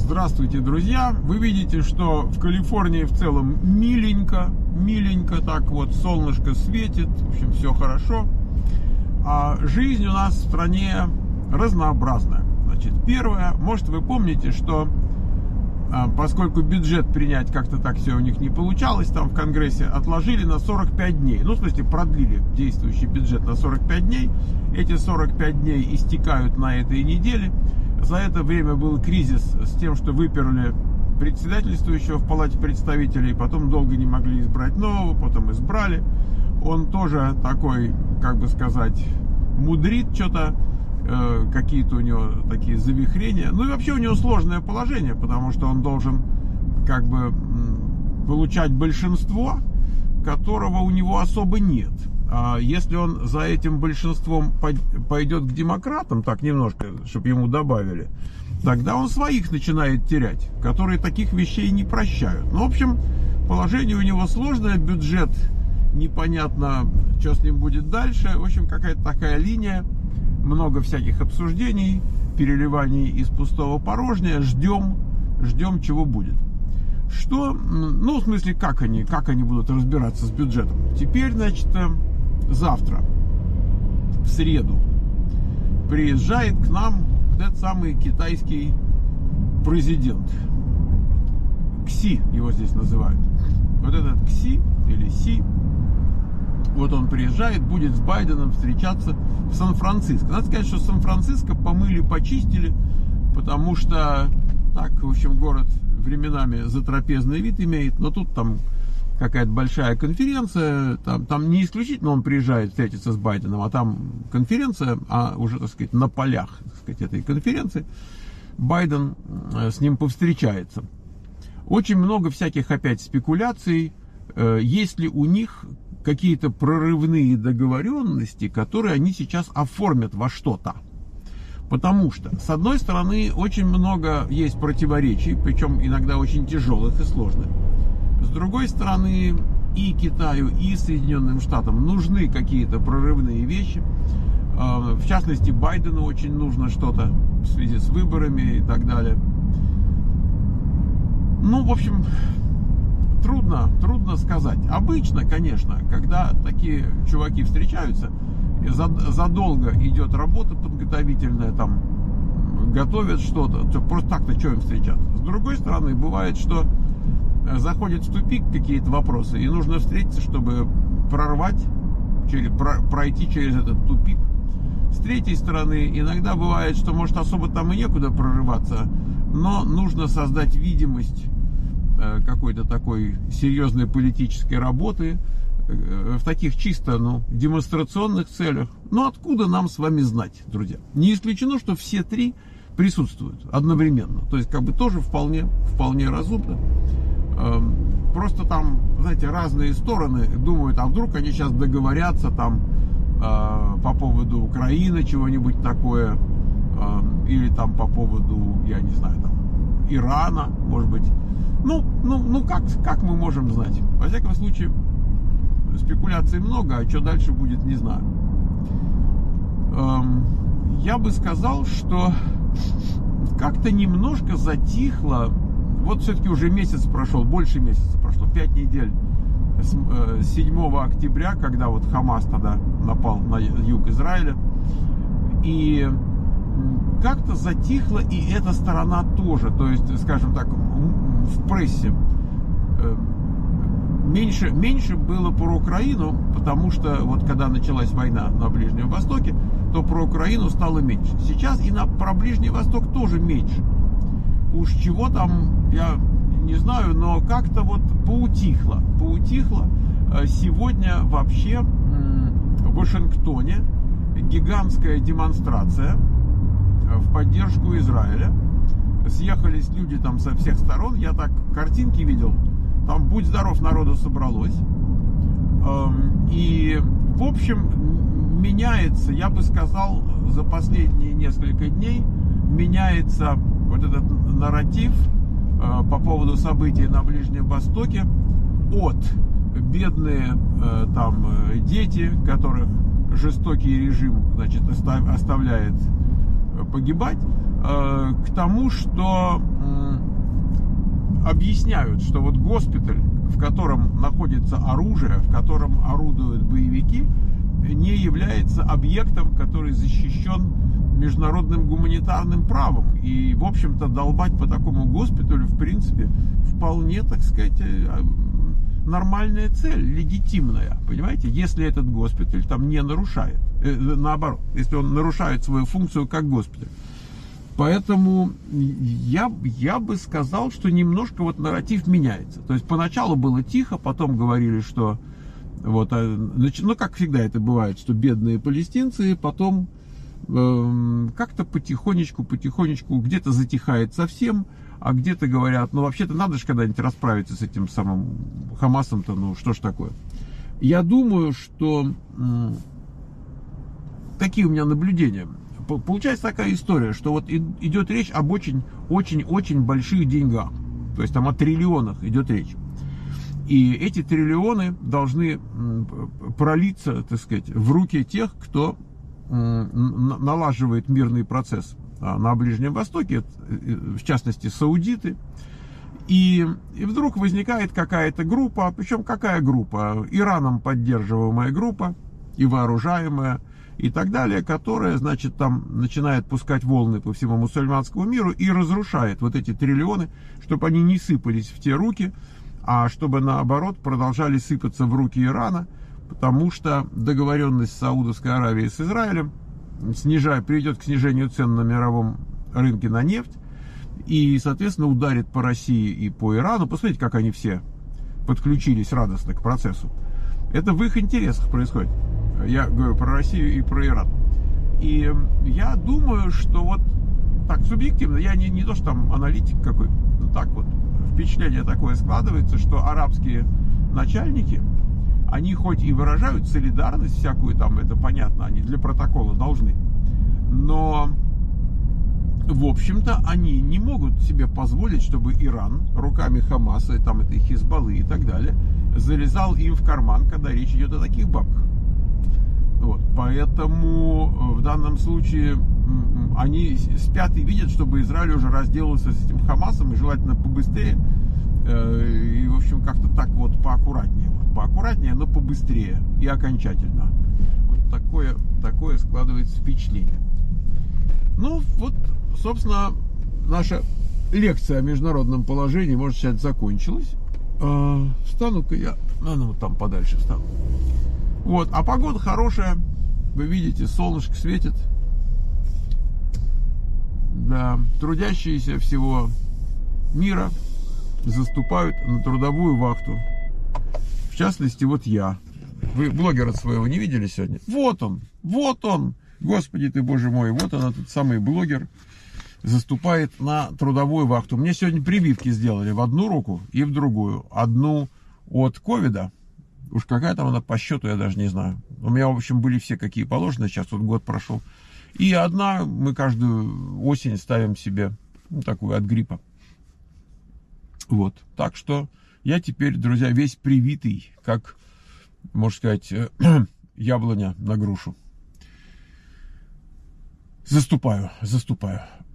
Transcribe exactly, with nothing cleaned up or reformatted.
Здравствуйте, друзья! Вы видите, что в Калифорнии в целом миленько, миленько, так вот, солнышко светит, в общем, все хорошо. А жизнь у нас в стране разнообразная. Значит, первое, может, вы помните, что поскольку бюджет принять как-то так все у них не получалось, там в Конгрессе отложили на сорок пять дней. Ну, в смысле, продлили действующий бюджет на сорок пять дней. Эти сорок пять дней истекают на этой неделе. За это время был кризис с тем, что выперли председательствующего в Палате представителей, потом долго не могли избрать нового, потом избрали. Он тоже такой, как бы сказать, мудрит что-то, э, какие-то у него такие завихрения. Ну и вообще у него сложное положение, потому что он должен как бы получать большинство, которого у него особо нет. А если он за этим большинством пойдет к демократам, так немножко, чтобы ему добавили, тогда он своих начинает терять, которые таких вещей не прощают. Ну, в общем, положение у него сложное, бюджет непонятно, что с ним будет дальше. В общем, какая-то такая линия, много всяких обсуждений, переливаний из пустого в порожнее. Ждем, ждем, чего будет. Что, ну, в смысле, как они, как они будут разбираться с бюджетом. Теперь, значит, завтра, в среду, приезжает к нам этот самый китайский президент. Кси его здесь называют. Вот этот Кси или Си, вот он приезжает, будет с Байденом встречаться в Сан-Франциско. Надо сказать, что Сан-Франциско помыли, почистили, потому что так, в общем, город временами затрапезный вид имеет, но тут там какая-то большая конференция, там, там не исключительно он приезжает встретиться с Байденом, а там конференция, а уже, так сказать, на полях, так сказать, этой конференции Байден с ним повстречается. Очень много всяких опять спекуляций, есть ли у них какие-то прорывные договоренности, которые они сейчас оформят во что-то. Потому что, с одной стороны, очень много есть противоречий, причем иногда очень тяжелых и сложных. С другой стороны, и Китаю, и Соединенным Штатам нужны какие-то прорывные вещи. В частности, Байдену очень нужно что-то в связи с выборами и так далее. Ну, в общем, трудно, трудно сказать. Обычно, конечно, когда такие чуваки встречаются, задолго идет работа подготовительная, там готовят что-то, просто так-то что им встречаться. С другой стороны, бывает, что заходят в тупик какие-то вопросы, и нужно встретиться, чтобы прорвать, пройти через этот тупик. С третьей стороны, иногда бывает, что, может, особо там и некуда прорываться, но нужно создать видимость какой-то такой серьезной политической работы в таких чисто, ну, демонстрационных целях. Но откуда нам с вами знать, друзья? Не исключено, что все три присутствуют одновременно. То есть, как бы тоже вполне, вполне разумно. Просто там, знаете, разные стороны думают, а вдруг они сейчас договорятся там по поводу Украины, чего-нибудь такое, или там по поводу, я не знаю, там, Ирана, может быть. Ну, ну, ну как, как мы можем знать? Во всяком случае, спекуляций много, а что дальше будет, не знаю. Я бы сказал, что как-то немножко затихло. Вот все-таки уже месяц прошел, больше месяца прошло, пять недель с седьмого октября, когда вот Хамас тогда напал на юг Израиля. И как-то затихла и эта сторона тоже. То есть, скажем так, в прессе меньше, меньше было про Украину, потому что вот когда началась война на Ближнем Востоке, то про Украину стало меньше. Сейчас и на, про Ближний Восток тоже меньше. Уж чего там, я не знаю, но как-то вот поутихло. Поутихло. Сегодня вообще в Вашингтоне гигантская демонстрация в поддержку Израиля. Съехались люди там со всех сторон. Я так картинки видел. Там, будь здоров, народу собралось. И, в общем, меняется, я бы сказал, за последние несколько дней меняется вот этот нарратив э, по поводу событий на Ближнем Востоке от бедные э, там дети, которых жестокий режим, значит, оставляет погибать, э, к тому, что э, объясняют, что вот госпиталь, в котором находится оружие, в котором орудуют боевики, не является объектом, который защищен международным гуманитарным правом. И, в общем-то, долбать по такому госпиталю, в принципе, вполне, так сказать, нормальная цель, легитимная, понимаете, если этот госпиталь там не нарушает, э, наоборот, если он нарушает свою функцию как госпиталь. Поэтому я, я бы сказал, что немножко вот нарратив меняется. То есть поначалу было тихо, потом говорили, что вот, ну, как всегда это бывает, что бедные палестинцы, потом э, как-то потихонечку, потихонечку где-то затихает совсем, а где-то говорят, ну, вообще-то надо же когда-нибудь расправиться с этим самым Хамасом-то, ну, что ж такое. Я думаю, что м, такие у меня наблюдения. Получается такая история, что вот идет речь об очень-очень-очень больших деньгах. То есть там о триллионах идет речь. И эти триллионы должны пролиться, так сказать, в руки тех, кто налаживает мирный процесс на Ближнем Востоке, в частности, саудиты. И, и вдруг возникает какая-то группа, причем какая группа? Ираном поддерживаемая группа и вооружаемая, и так далее, которая, значит, там начинает пускать волны по всему мусульманскому миру и разрушает вот эти триллионы, чтобы они не сыпались в те руки, а чтобы, наоборот, продолжали сыпаться в руки Ирана, потому что договоренность Саудовской Аравии с Израилем снижая, приведет к снижению цен на мировом рынке на нефть и, соответственно, ударит по России и по Ирану. Посмотрите, как они все подключились радостно к процессу. Это в их интересах происходит. Я говорю про Россию и про Иран. И я думаю, что вот так субъективно, я не, не то, что там аналитик какой, но так вот впечатление такое складывается, что арабские начальники, они хоть и выражают солидарность всякую там, это понятно, они для протокола должны, но в общем-то они не могут себе позволить, чтобы Иран руками Хамаса, там этой Хизбаллы и так далее, залезал им в карман, когда речь идет о таких бабках. Вот, поэтому в данном случае они спят и видят, чтобы Израиль уже разделался с этим Хамасом, и желательно побыстрее, и, в общем, как-то так вот поаккуратнее, вот, поаккуратнее, но побыстрее и окончательно. Вот такое, такое складывается впечатление. Ну, вот, собственно, наша лекция о международном положении, может, сейчас закончилась. А, встану-ка я, а, ну, там подальше встану. Вот, а погода хорошая, вы видите, солнышко светит. Да, трудящиеся всего мира заступают на трудовую вахту. В частности, вот я. Вы блогера своего не видели сегодня? Вот он, вот он, Господи ты, Боже мой, вот он, этот самый блогер, заступает на трудовую вахту. Мне сегодня прививки сделали в одну руку и в другую. Одну от ковида. Уж какая там она по счету, я даже не знаю. У меня, в общем, были все, какие положено. Сейчас вот год прошел. И одна, мы каждую осень ставим себе, ну, такую от гриппа. Вот. Так что я теперь, друзья, весь привитый, как, можно сказать, яблоня на грушу. Заступаю, заступаю.